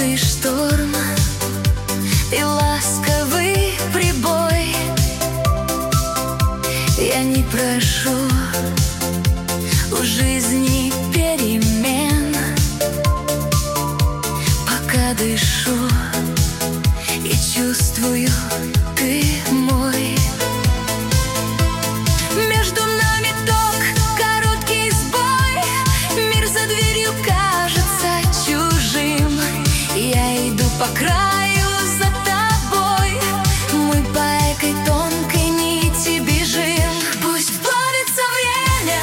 холодный шторм и ласковый прибой. Я не прошу у жизни перемен, пока дышу и чувствую, ты мой. Между нами ток, короткий сбой, мир за дверью кажется чужим. Я иду по краю за тобой, мы по этой тонкой нити бежим. Пусть плавится время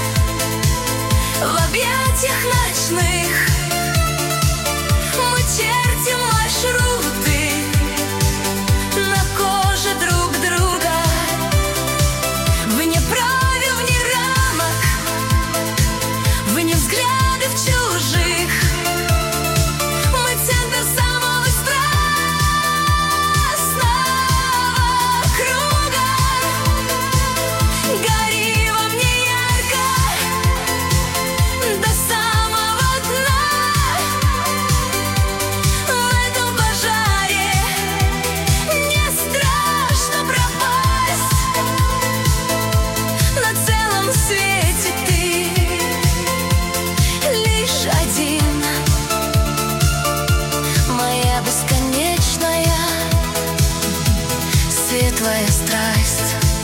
в объятиях ночных, мы чертим маршруты на коже друг друга. Вне правил, вне рамок, вне взглядов чужих, мы центр самого страстного круга. Гори во мне ярко до самого дна. В этом пожаре не страшно пропасть. На целом свете ты лишь один, моя бесконечная светлая страсть.